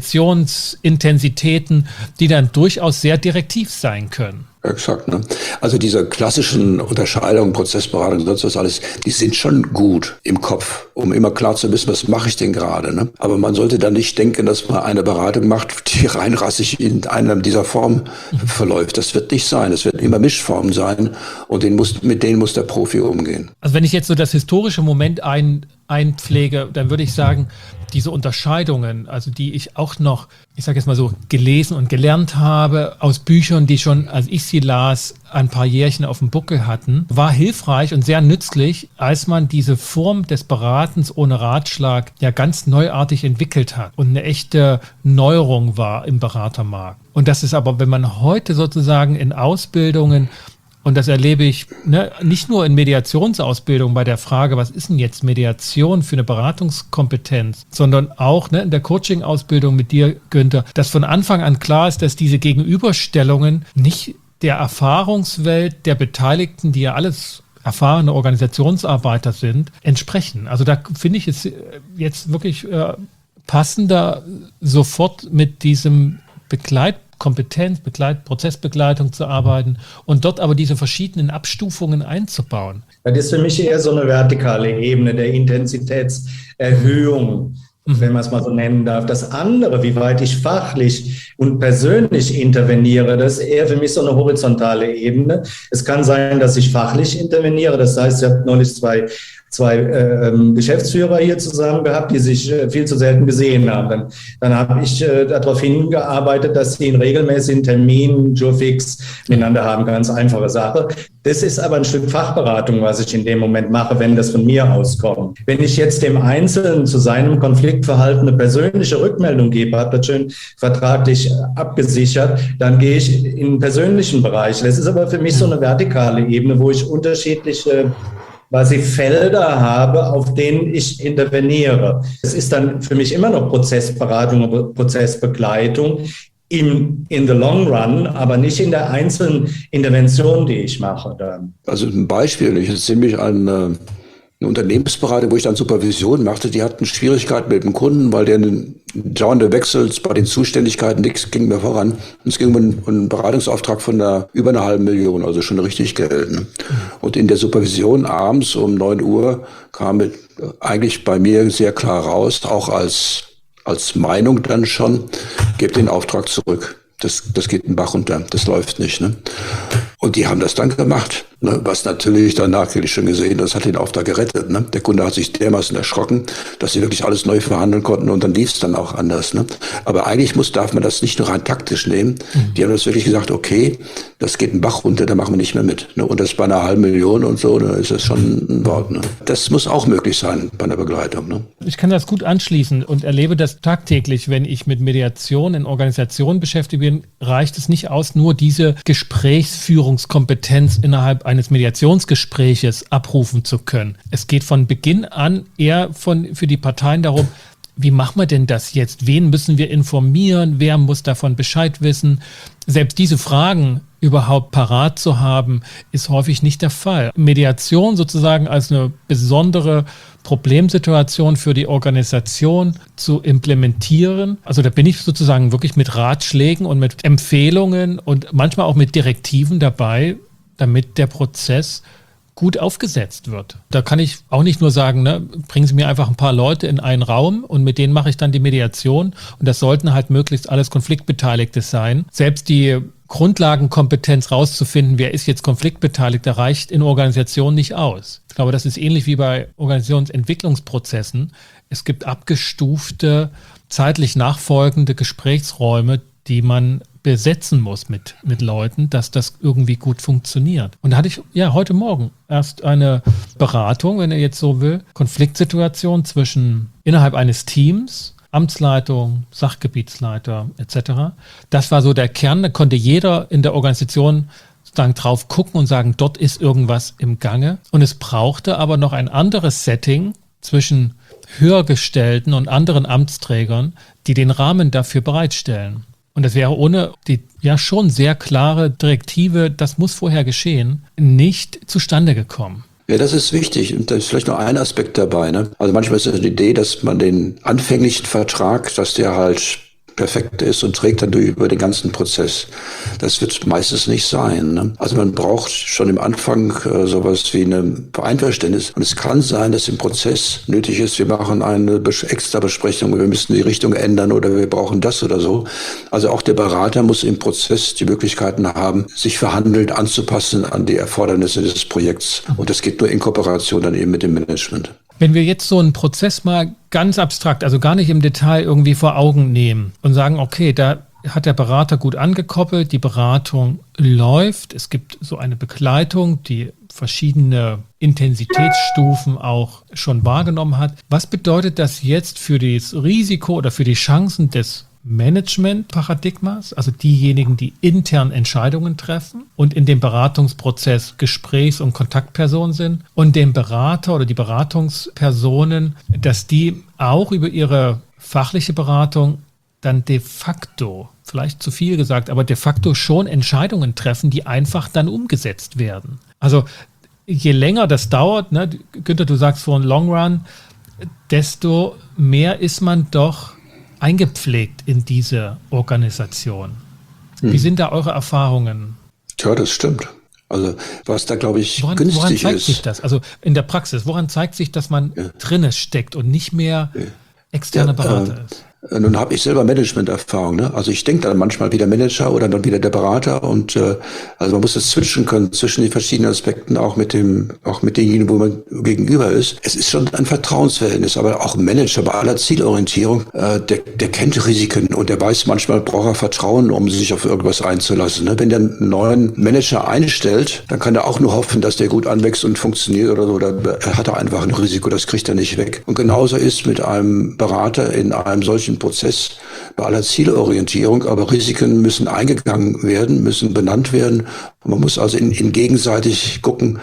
Interventionsintensitäten, die dann durchaus sehr direktiv sein können. Exakt, ne? Also diese klassischen Unterscheidungen, Prozessberatung und sonst was alles, die sind schon gut im Kopf, um immer klar zu wissen, was mache ich denn gerade, ne? Aber man sollte dann nicht denken, dass man eine Beratung macht, die reinrassig in einer dieser Form verläuft. Das wird nicht sein. Es werden immer Mischformen sein und mit denen muss der Profi umgehen. Also wenn ich jetzt so das historische Moment einpflege, dann würde ich sagen, diese Unterscheidungen, also die ich auch noch, ich sage jetzt mal so, gelesen und gelernt habe aus Büchern, die schon, als ich sie las, ein paar Jährchen auf dem Buckel hatten, war hilfreich und sehr nützlich, als man diese Form des Beratens ohne Ratschlag ja ganz neuartig entwickelt hat und eine echte Neuerung war im Beratermarkt. Und das ist aber, wenn man heute sozusagen in Ausbildungen, und das erlebe ich nicht nur in Mediationsausbildung bei der Frage, was ist denn jetzt Mediation für eine Beratungskompetenz, sondern auch in der Coaching-Ausbildung mit dir, Günther, dass von Anfang an klar ist, dass diese Gegenüberstellungen nicht der Erfahrungswelt der Beteiligten, die ja alles erfahrene Organisationsarbeiter sind, entsprechen. Also da finde ich es jetzt wirklich passender, sofort mit diesem Prozessbegleitung zu arbeiten und dort aber diese verschiedenen Abstufungen einzubauen. Das ist für mich eher so eine vertikale Ebene der Intensitätserhöhung, wenn man es mal so nennen darf. Das andere, wie weit ich fachlich und persönlich interveniere, das ist eher für mich so eine horizontale Ebene. Es kann sein, dass ich fachlich interveniere. Das heißt, ich habe neulich zwei Geschäftsführer hier zusammen gehabt, die sich viel zu selten gesehen haben. Dann habe ich darauf hingearbeitet, dass sie einen regelmäßigen Termin, Jurfix miteinander haben. Ganz einfache Sache. Das ist aber ein Stück Fachberatung, was ich in dem Moment mache, wenn das von mir auskommt. Wenn ich jetzt dem Einzelnen zu seinem Konfliktverhalten eine persönliche Rückmeldung gebe, habe das schön vertraglich abgesichert, dann gehe ich in den persönlichen Bereich. Das ist aber für mich so eine vertikale Ebene, wo ich unterschiedliche Felder habe, auf denen ich interveniere. Es ist dann für mich immer noch Prozessberatung und Prozessbegleitung in the long run, aber nicht in der einzelnen Intervention, die ich mache. Dann. Also ein Beispiel, ich erzähle mich eine Unternehmensberatung, wo ich dann Supervision machte, die hatten Schwierigkeiten mit dem Kunden, weil der dauernde Wechsel bei den Zuständigkeiten, nichts ging mehr voran. Und es ging um einen Beratungsauftrag von über einer halben Million, also schon richtig Geld. Ne? Und in der Supervision abends um 9 Uhr kam eigentlich bei mir sehr klar raus, auch als Meinung dann schon, gebt den Auftrag zurück. Das geht den Bach runter, das läuft nicht. Ne? Und die haben das dann gemacht, ne? Was natürlich danach, hätte ich schon gesehen, das hat den Auftrag gerettet. Ne? Der Kunde hat sich dermaßen erschrocken, dass sie wirklich alles neu verhandeln konnten und dann lief es dann auch anders. Ne? Aber eigentlich darf man das nicht nur rein taktisch nehmen. Die haben das wirklich gesagt, okay, das geht den Bach runter, da machen wir nicht mehr mit. Ne? Und das bei einer halben Million und so, da ist das schon ein Wort. Ne? Das muss auch möglich sein bei einer Begleitung. Ne? Ich kann das gut anschließen und erlebe das tagtäglich, wenn ich mit Mediation in Organisationen beschäftigt bin, reicht es nicht aus, nur diese Gesprächsführungskompetenz innerhalb eines Mediationsgespräches abrufen zu können. Es geht von Beginn an eher für die Parteien darum, wie machen wir denn das jetzt? Wen müssen wir informieren? Wer muss davon Bescheid wissen? Selbst diese Fragen überhaupt parat zu haben, ist häufig nicht der Fall. Mediation sozusagen als eine besondere Problemsituation für die Organisation zu implementieren. Also da bin ich sozusagen wirklich mit Ratschlägen und mit Empfehlungen und manchmal auch mit Direktiven dabei, damit der Prozess gut aufgesetzt wird. Da kann ich auch nicht nur sagen, ne, bringen Sie mir einfach ein paar Leute in einen Raum und mit denen mache ich dann die Mediation. Und das sollten halt möglichst alles Konfliktbeteiligte sein. Selbst die Grundlagenkompetenz rauszufinden, wer ist jetzt konfliktbeteiligt, da reicht in Organisationen nicht aus. Ich glaube, das ist ähnlich wie bei Organisationsentwicklungsprozessen. Es gibt abgestufte, zeitlich nachfolgende Gesprächsräume, die man besetzen muss mit Leuten, dass das irgendwie gut funktioniert. Und da hatte ich heute Morgen erst eine Beratung, wenn er jetzt so will, Konfliktsituation innerhalb eines Teams, Amtsleitung, Sachgebietsleiter etc. Das war so der Kern, da konnte jeder in der Organisation sozusagen drauf gucken und sagen, dort ist irgendwas im Gange. Und es brauchte aber noch ein anderes Setting zwischen Höhergestellten und anderen Amtsträgern, die den Rahmen dafür bereitstellen. Und das wäre ohne die schon sehr klare Direktive, das muss vorher geschehen, nicht zustande gekommen. Ja, das ist wichtig. Und da ist vielleicht noch ein Aspekt dabei. Ne? Also manchmal ist es die Idee, dass man den anfänglichen Vertrag, dass der halt perfekt ist und trägt dann über den ganzen Prozess. Das wird meistens nicht sein. Ne? Also man braucht schon im Anfang sowas wie ein Einverständnis. Und es kann sein, dass im Prozess nötig ist, wir machen eine extra Besprechung, wir müssen die Richtung ändern oder wir brauchen das oder so. Also auch der Berater muss im Prozess die Möglichkeiten haben, sich verhandelnd anzupassen an die Erfordernisse des Projekts. Und das geht nur in Kooperation dann eben mit dem Management. Wenn wir jetzt so einen Prozess mal ganz abstrakt, also gar nicht im Detail irgendwie vor Augen nehmen und sagen, okay, da hat der Berater gut angekoppelt, die Beratung läuft, es gibt so eine Begleitung, die verschiedene Intensitätsstufen auch schon wahrgenommen hat. Was bedeutet das jetzt für das Risiko oder für die Chancen des Management-Paradigmas, also diejenigen, die intern Entscheidungen treffen und in dem Beratungsprozess Gesprächs- und Kontaktpersonen sind und dem Berater oder die Beratungspersonen, dass die auch über ihre fachliche Beratung dann de facto, vielleicht zu viel gesagt, aber de facto schon Entscheidungen treffen, die einfach dann umgesetzt werden. Also je länger das dauert, ne, Günther, du sagst vor einem Long Run, desto mehr ist man doch eingepflegt in diese Organisation. Wie sind da eure Erfahrungen? Ja, das stimmt. Also was da, glaube ich, günstig ist. Woran zeigt sich das? Also in der Praxis, woran zeigt sich, dass man drinne steckt und nicht mehr externer Berater ist? Nun habe ich selber Management-Erfahrung. Ne? Also ich denke dann manchmal wieder Manager oder dann wieder der Berater und also man muss das switchen können zwischen den verschiedenen Aspekten, auch mit demjenigen, wo man gegenüber ist. Es ist schon ein Vertrauensverhältnis, aber auch ein Manager bei aller Zielorientierung, der kennt Risiken und der weiß, manchmal braucht er Vertrauen, um sich auf irgendwas einzulassen. Ne? Wenn der einen neuen Manager einstellt, dann kann er auch nur hoffen, dass der gut anwächst und funktioniert oder so. Da hat er einfach ein Risiko, das kriegt er nicht weg. Und genauso ist mit einem Berater in einem solchen Prozess bei aller Zielorientierung, aber Risiken müssen eingegangen werden, müssen benannt werden Und man muss also in Gegenseitigkeit gucken,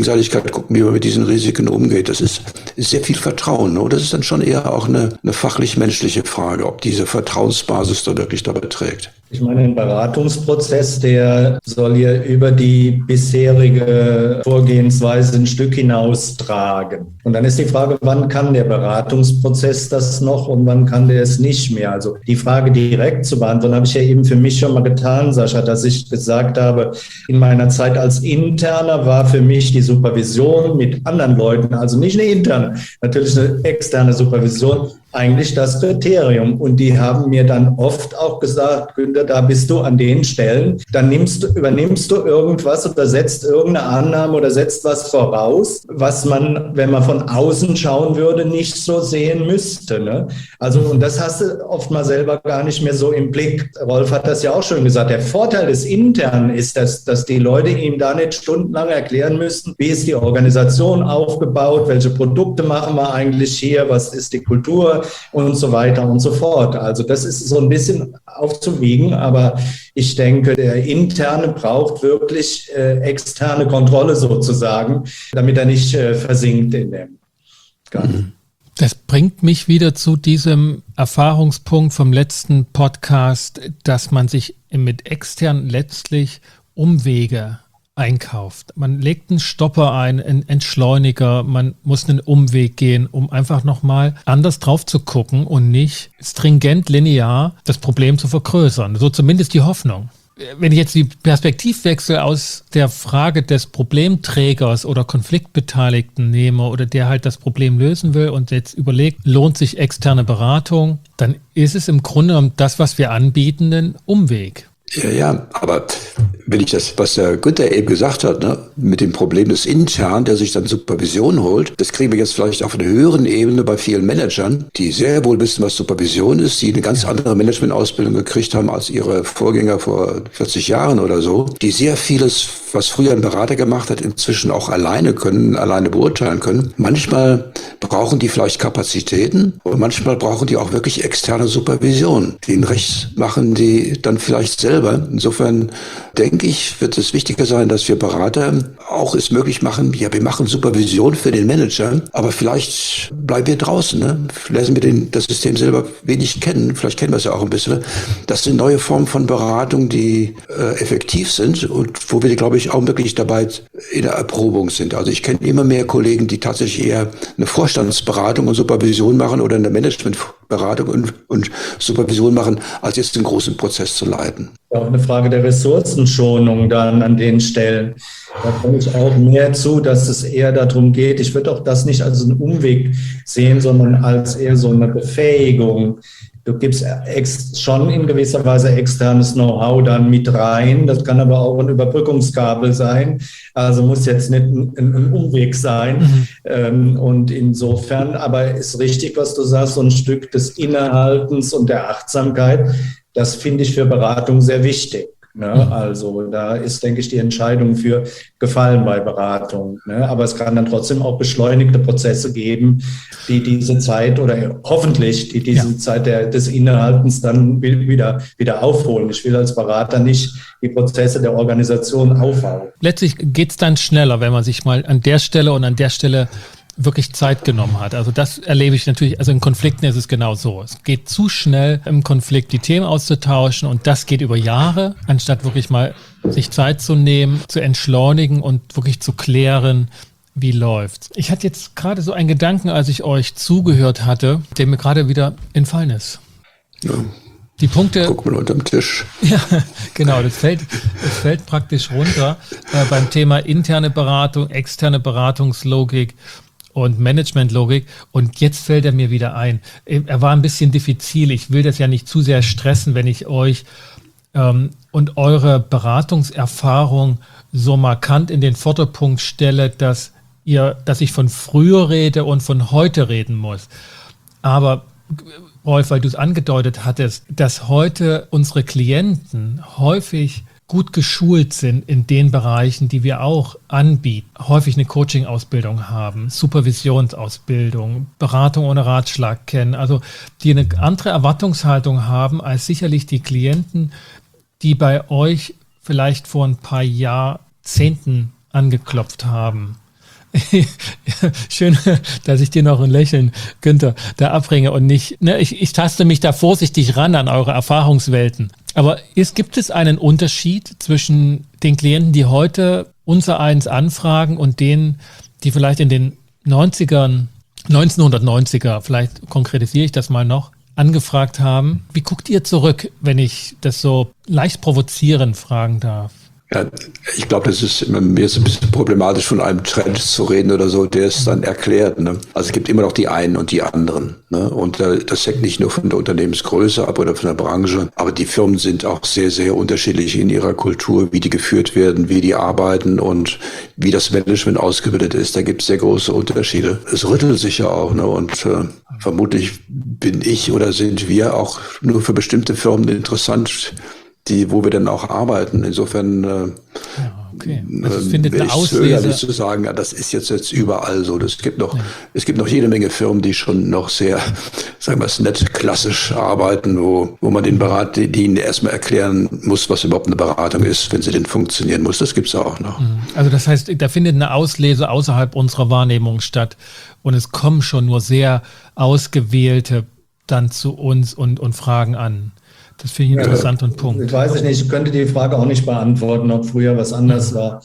wie man mit diesen Risiken umgeht. Das ist sehr viel Vertrauen. Ne? Das ist dann schon eher auch eine fachlich-menschliche Frage, ob diese Vertrauensbasis da wirklich dabei trägt. Ich meine, ein Beratungsprozess, der soll ja über die bisherige Vorgehensweise ein Stück hinaustragen. Und dann ist die Frage, wann kann der Beratungsprozess das noch und wann kann der es nicht mehr? Also die Frage direkt zu beantworten, habe ich ja eben für mich schon mal getan, Sascha, dass ich gesagt habe, in meiner Zeit als Interner war für mich die Supervision mit anderen Leuten, also nicht eine interne, natürlich eine externe Supervision, eigentlich das Kriterium. Und die haben mir dann oft auch gesagt, Günther, da bist du an den Stellen, dann übernimmst du irgendwas oder setzt irgendeine Annahme oder setzt was voraus, was man, wenn man von außen schauen würde, nicht so sehen müsste. Ne? Also, und das hast du oft mal selber gar nicht mehr so im Blick. Rolf hat das ja auch schon gesagt. Der Vorteil des Internen ist, dass die Leute ihm da nicht stundenlang erklären müssen, wie ist die Organisation aufgebaut, welche Produkte machen wir eigentlich hier, was ist die Kultur und so weiter und so fort. Also das ist so ein bisschen aufzuwiegen, aber ich denke, der Interne braucht wirklich externe Kontrolle sozusagen, damit er nicht versinkt in dem Ganzen. Das bringt mich wieder zu diesem Erfahrungspunkt vom letzten Podcast, dass man sich mit extern letztlich Umwege einkauft. Man legt einen Stopper ein, einen Entschleuniger, man muss einen Umweg gehen, um einfach nochmal anders drauf zu gucken und nicht stringent linear das Problem zu vergrößern. So zumindest die Hoffnung. Wenn ich jetzt die Perspektivwechsel aus der Frage des Problemträgers oder Konfliktbeteiligten nehme oder der halt das Problem lösen will und jetzt überlegt, lohnt sich externe Beratung, dann ist es im Grunde genommen das, was wir anbieten, ein Umweg. Ja, aber wenn ich das, was der Günther eben gesagt hat, ne, mit dem Problem des Internen, der sich dann Supervision holt, das kriegen wir jetzt vielleicht auf einer höheren Ebene bei vielen Managern, die sehr wohl wissen, was Supervision ist, die eine ganz andere Managementausbildung gekriegt haben als ihre Vorgänger vor 40 Jahren oder so, die sehr vieles, was früher ein Berater gemacht hat, inzwischen auch alleine beurteilen können. Manchmal brauchen die vielleicht Kapazitäten und manchmal brauchen die auch wirklich externe Supervision. Den Recht machen die dann vielleicht selber. Insofern denke ich, wird es wichtiger sein, dass wir Berater auch es möglich machen, ja, wir machen Supervision für den Manager, aber vielleicht bleiben wir draußen, ne? Lassen wir das System selber wenig kennen, vielleicht kennen wir es ja auch ein bisschen. Das sind neue Formen von Beratung, die effektiv sind und wo wir, glaube ich, auch wirklich dabei in der Erprobung sind. Also ich kenne immer mehr Kollegen, die tatsächlich eher eine Vorstandsberatung und Supervision machen oder eine Managementberatung und Supervision machen, als jetzt den großen Prozess zu leiten. Auch eine Frage der Ressourcenschonung dann an den Stellen. Da komme ich auch mehr zu, dass es eher darum geht, ich würde auch das nicht als einen Umweg sehen, sondern als eher so eine Befähigung. Du gibst schon in gewisser Weise externes Know-how dann mit rein. Das kann aber auch ein Überbrückungskabel sein. Also muss jetzt nicht ein Umweg sein. Und insofern, aber ist richtig, was du sagst, so ein Stück des Innehaltens und der Achtsamkeit. Das finde ich für Beratung sehr wichtig. Ne? Also da ist, denke ich, die Entscheidung für gefallen bei Beratung. Ne? Aber es kann dann trotzdem auch beschleunigte Prozesse geben, die diese Zeit oder hoffentlich die diese Zeit des Innehaltens dann wieder aufholen. Ich will als Berater nicht die Prozesse der Organisation aufhalten. Letztlich geht es dann schneller, wenn man sich mal an der Stelle und an der Stelle wirklich Zeit genommen hat. Also das erlebe ich natürlich, also in Konflikten ist es genau so. Es geht zu schnell im Konflikt die Themen auszutauschen und das geht über Jahre, anstatt wirklich mal sich Zeit zu nehmen, zu entschleunigen und wirklich zu klären, wie läuft's. Ich hatte jetzt gerade so einen Gedanken, als ich euch zugehört hatte, der mir gerade wieder entfallen ist. Ja. Die Punkte. Guck mal unterm Tisch. Ja, genau, das fällt praktisch runter beim Thema interne Beratung, externe Beratungslogik und Managementlogik. Und jetzt fällt er mir wieder ein. Er war ein bisschen diffizil. Ich will das ja nicht zu sehr stressen, wenn ich euch und eure Beratungserfahrung so markant in den Vordergrund stelle, dass ich von früher rede und von heute reden muss. Aber Rolf, weil du es angedeutet hattest, dass heute unsere Klienten häufig gut geschult sind in den Bereichen, die wir auch anbieten, häufig eine Coaching-Ausbildung haben, Supervisionsausbildung, Beratung ohne Ratschlag kennen, also die eine andere Erwartungshaltung haben als sicherlich die Klienten, die bei euch vielleicht vor ein paar Jahrzehnten angeklopft haben. Schön, dass ich dir noch ein Lächeln, Günther, da abbringe und nicht, ne, ich taste mich da vorsichtig ran an eure Erfahrungswelten. Aber gibt es einen Unterschied zwischen den Klienten, die heute unser eins anfragen und denen, die vielleicht in den 1990er, vielleicht konkretisiere ich das mal noch, angefragt haben? Wie guckt ihr zurück, wenn ich das so leicht provozierend fragen darf? Ja, ich glaube, das ist mir so ein bisschen problematisch, von einem Trend zu reden oder so, der es dann erklärt. Ne? Also es gibt immer noch die einen und die anderen. Ne? Und das hängt nicht nur von der Unternehmensgröße ab oder von der Branche, aber die Firmen sind auch sehr, sehr unterschiedlich in ihrer Kultur, wie die geführt werden, wie die arbeiten und wie das Management ausgebildet ist. Da gibt es sehr große Unterschiede. Es rüttelt sich ja auch. Ne? Und vermutlich bin ich oder sind wir auch nur für bestimmte Firmen interessant, wo wir dann auch arbeiten. Insofern okay. Also findet eine Auslese. Zögerlich zu sagen, ja, das ist jetzt überall so. Es gibt noch jede Menge Firmen, die schon noch sehr, sagen wir es nett, klassisch arbeiten, wo man den ihnen erstmal erklären muss, was überhaupt eine Beratung ist, wenn sie denn funktionieren muss. Das gibt's auch noch. Also das heißt, da findet eine Auslese außerhalb unserer Wahrnehmung statt und es kommen schon nur sehr ausgewählte dann zu uns und fragen an. Das finde ich interessant und Punkt. Ich weiß nicht, ich könnte die Frage auch nicht beantworten, ob früher was anders war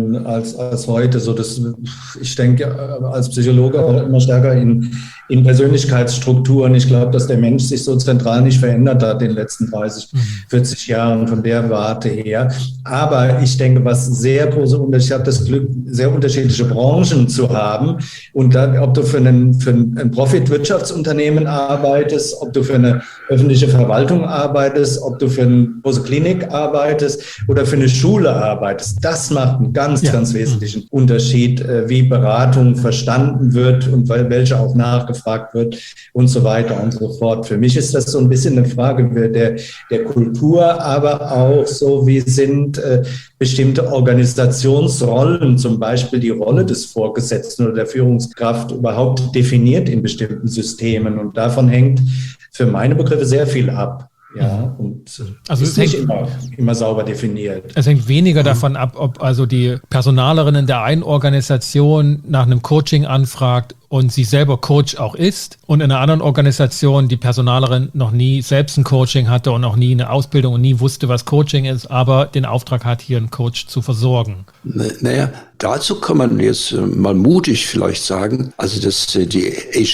als heute. So, ich denke als Psychologe auch immer stärker in Persönlichkeitsstrukturen. Ich glaube, dass der Mensch sich so zentral nicht verändert hat in den letzten 30, 40 Jahren von der Warte her. Aber ich denke, was sehr große Unterschiede, ich habe das Glück, sehr unterschiedliche Branchen zu haben. Und dann, ob du für ein Profit-Wirtschaftsunternehmen arbeitest, ob du für eine öffentliche Verwaltung arbeitest, ob du für eine große Klinik arbeitest oder für eine Schule arbeitest, das macht einen ganz wesentlichen Unterschied, wie Beratung verstanden wird und welche auch nachgefragt wird und so weiter und so fort. Für mich ist das so ein bisschen eine Frage der Kultur, aber auch so, wie sind bestimmte Organisationsrollen, zum Beispiel die Rolle des Vorgesetzten oder der Führungskraft überhaupt definiert in bestimmten Systemen. Und davon hängt für meine Begriffe sehr viel ab. Ja, und also ist nicht immer sauber definiert. Es hängt weniger davon ab, ob also die Personalerin in der einen Organisation nach einem Coaching anfragt und sie selber Coach auch ist und in einer anderen Organisation die Personalerin noch nie selbst ein Coaching hatte und noch nie eine Ausbildung und nie wusste, was Coaching ist, aber den Auftrag hat, hier einen Coach zu versorgen. Naja, dazu kann man jetzt mal mutig vielleicht sagen, also dass die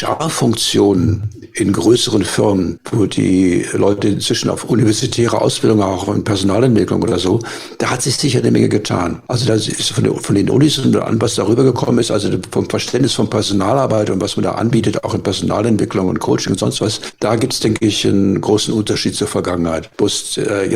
HR-Funktion in größeren Firmen, wo die Leute inzwischen auf universitäre Ausbildung, auch in Personalentwicklung oder so, da hat sich sicher eine Menge getan. Also da ist von den Unis und an, was darüber gekommen ist, also vom Verständnis von Personalarbeit und was man da anbietet, auch in Personalentwicklung und Coaching und sonst was, da gibt es, denke ich, einen großen Unterschied zur Vergangenheit. Bloß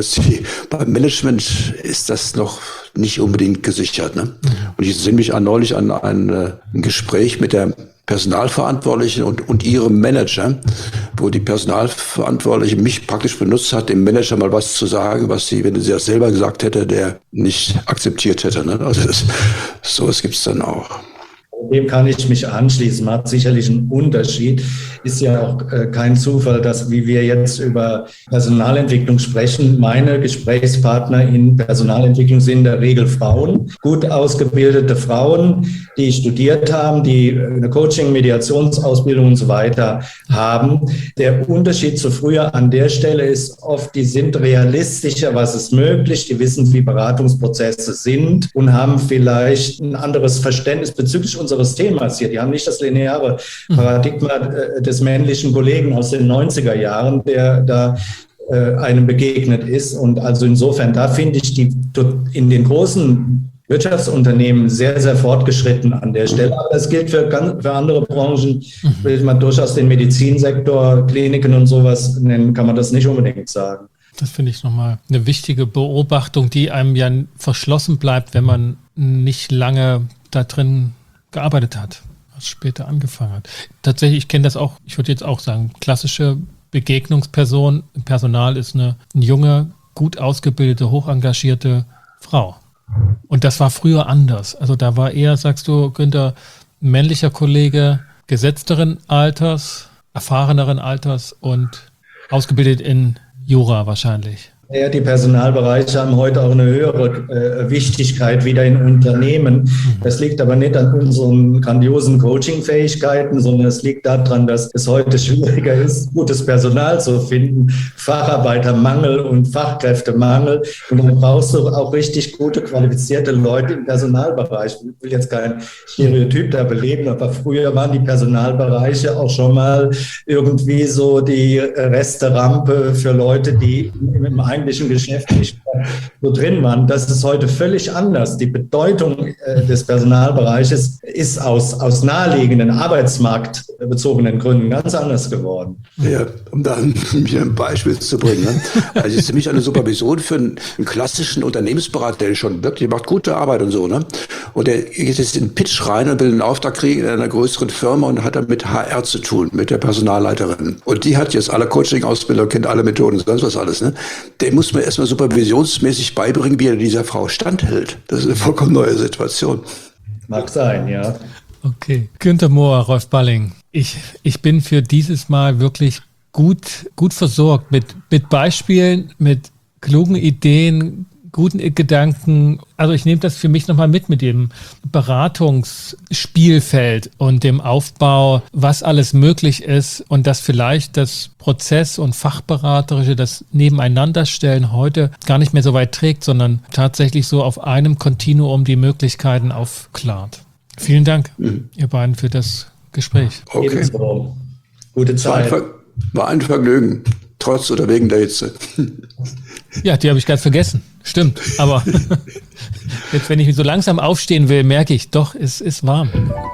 beim Management ist das noch nicht unbedingt gesichert. Ne? Und ich erinnere mich neulich an ein Gespräch mit der Personalverantwortlichen und ihrem Manager, wo die Personalverantwortliche mich praktisch benutzt hat, dem Manager mal was zu sagen, was sie, wenn sie das selber gesagt hätte, der nicht akzeptiert hätte. Ne? Also sowas gibt es dann auch. Dem kann ich mich anschließen. Man hat sicherlich einen Unterschied. Ist ja auch kein Zufall, dass, wie wir jetzt über Personalentwicklung sprechen, meine Gesprächspartner in Personalentwicklung sind in der Regel Frauen, gut ausgebildete Frauen, die studiert haben, die eine Coaching-, Mediationsausbildung und so weiter haben. Der Unterschied zu früher an der Stelle ist oft, die sind realistischer, was ist möglich, die wissen, wie Beratungsprozesse sind und haben vielleicht ein anderes Verständnis bezüglich unseres Themas hier. Die haben nicht das lineare Paradigma des männlichen Kollegen aus den 90er Jahren, der da einem begegnet ist. Und also insofern, da finde ich die in den großen Wirtschaftsunternehmen sehr, sehr fortgeschritten an der Stelle. Aber das gilt für andere Branchen. Will man durchaus den Medizinsektor, Kliniken und sowas nennen, kann man das nicht unbedingt sagen. Das finde ich nochmal eine wichtige Beobachtung, die einem ja verschlossen bleibt, wenn man nicht lange da drin gearbeitet hat, was später angefangen hat. Tatsächlich, ich kenne das auch, ich würde jetzt auch sagen, klassische Begegnungsperson im Personal ist eine junge, gut ausgebildete, hochengagierte Frau. Und das war früher anders. Also da war eher, sagst du, Günther, männlicher Kollege, gesetzteren Alters, erfahreneren Alters und ausgebildet in Jura wahrscheinlich. Ja, die Personalbereiche haben heute auch eine höhere Wichtigkeit wieder in Unternehmen. Das liegt aber nicht an unseren grandiosen Coaching-Fähigkeiten, sondern es liegt daran, dass es heute schwieriger ist, gutes Personal zu finden, Facharbeitermangel und Fachkräftemangel. Und dann brauchst du auch richtig gute, qualifizierte Leute im Personalbereich. Ich will jetzt kein Stereotyp da beleben, aber früher waren die Personalbereiche auch schon mal irgendwie so die Resterampe für Leute, die im eigentlichen Geschäft nicht so drin waren. Das ist heute völlig anders. Die Bedeutung des Personalbereiches ist aus naheliegenden, arbeitsmarktbezogenen Gründen ganz anders geworden. Ja, um da mir ein Beispiel zu bringen. Ne? Also es ist für mich eine Supervision für einen klassischen Unternehmensberater, der schon wirklich macht gute Arbeit und so. Ne? Und der geht jetzt in den Pitch rein und will einen Auftrag kriegen in einer größeren Firma und hat dann mit HR zu tun, mit der Personalleiterin. Und die hat jetzt alle Coaching-Ausbildung, kennt alle Methoden und sonst was alles. Ne? Den muss man erstmal supervisionsmäßig beibringen, wie er dieser Frau standhält. Das ist eine vollkommen neue Situation. Mag sein, ja. Okay. Günter Mohr, Rolf Balling. Ich bin für dieses Mal wirklich gut versorgt mit Beispielen, mit klugen Ideen, guten Gedanken. Also ich nehme das für mich nochmal mit dem Beratungsspielfeld und dem Aufbau, was alles möglich ist und dass vielleicht das Prozess- und Fachberaterische, das Nebeneinanderstellen heute gar nicht mehr so weit trägt, sondern tatsächlich so auf einem Kontinuum die Möglichkeiten aufklart. Vielen Dank, ihr beiden, für das Gespräch. Okay. Ebenso. Gute Zeit. War ein Vergnügen, trotz oder wegen der Hitze. Ja, die habe ich ganz vergessen. Stimmt, aber jetzt, wenn ich so langsam aufstehen will, merke ich, doch, es ist warm.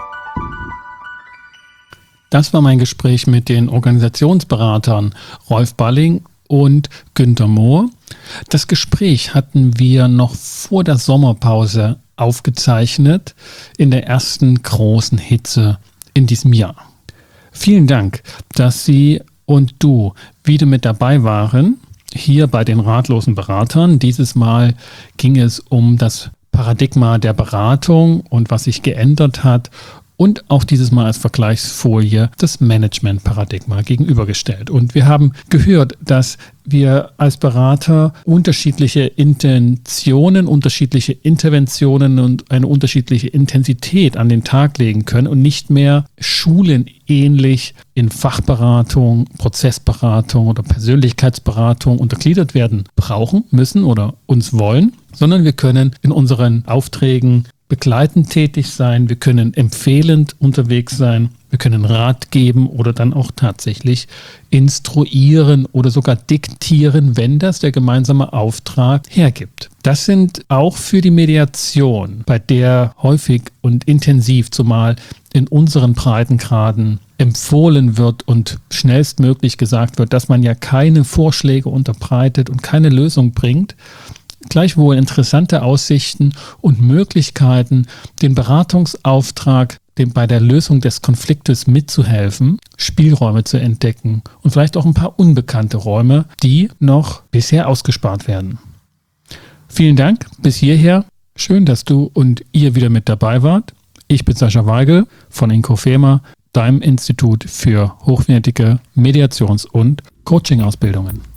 Das war mein Gespräch mit den Organisationsberatern Rolf Balling und Günter Mohr. Das Gespräch hatten wir noch vor der Sommerpause aufgezeichnet, in der ersten großen Hitze in diesem Jahr. Vielen Dank, dass Sie und du wieder mit dabei waren, hier bei den ratlosen Beratern. Dieses Mal ging es um das Paradigma der Beratung und was sich geändert hat und auch dieses Mal als Vergleichsfolie das Management-Paradigma gegenübergestellt. Und wir haben gehört, dass wir als Berater unterschiedliche Intentionen, unterschiedliche Interventionen und eine unterschiedliche Intensität an den Tag legen können und nicht mehr schulenähnlich in Fachberatung, Prozessberatung oder Persönlichkeitsberatung untergliedert werden brauchen, müssen oder uns wollen, sondern wir können in unseren Aufträgen begleitend tätig sein, wir können empfehlend unterwegs sein, wir können Rat geben oder dann auch tatsächlich instruieren oder sogar diktieren, wenn das der gemeinsame Auftrag hergibt. Das sind auch für die Mediation, bei der häufig und intensiv, zumal in unseren Breitengraden empfohlen wird und schnellstmöglich gesagt wird, dass man ja keine Vorschläge unterbreitet und keine Lösung bringt, gleichwohl interessante Aussichten und Möglichkeiten, den Beratungsauftrag, dem bei der Lösung des Konfliktes mitzuhelfen, Spielräume zu entdecken und vielleicht auch ein paar unbekannte Räume, die noch bisher ausgespart werden. Vielen Dank bis hierher. Schön, dass du und ihr wieder mit dabei wart. Ich bin Sascha Weigel von Inkofema, deinem Institut für hochwertige Mediations- und Coaching-Ausbildungen.